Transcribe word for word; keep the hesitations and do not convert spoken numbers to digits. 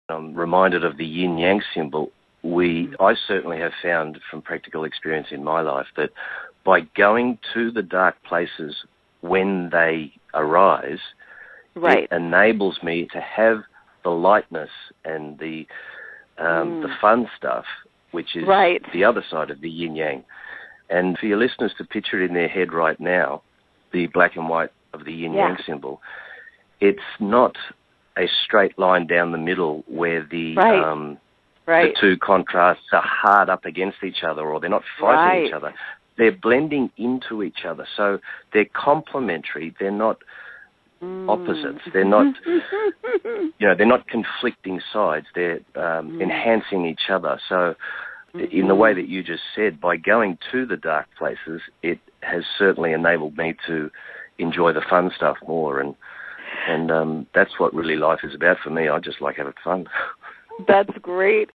I'm reminded of the yin-yang symbol. We, I certainly have found from practical experience in my life that by going to the dark places when they arise, right. it enables me to have the lightness and the um, mm. the fun stuff, which is right. the other side of the yin-yang. And for your listeners to picture it in their head right now, the black and white of the yin-yang yeah. symbol, it's not a straight line down the middle where the right. um, right. the two contrasts are hard up against each other, or they're not fighting right. each other. They're blending into each other. So they're complementary. They're not mm. opposites. They're not, you know, they're not conflicting sides. They're um, mm. enhancing each other. So mm-hmm. in the way that you just said, by going to the dark places, it has certainly enabled me to enjoy the fun stuff more. And, and um, that's what really life is about for me. I just like having fun. That's great.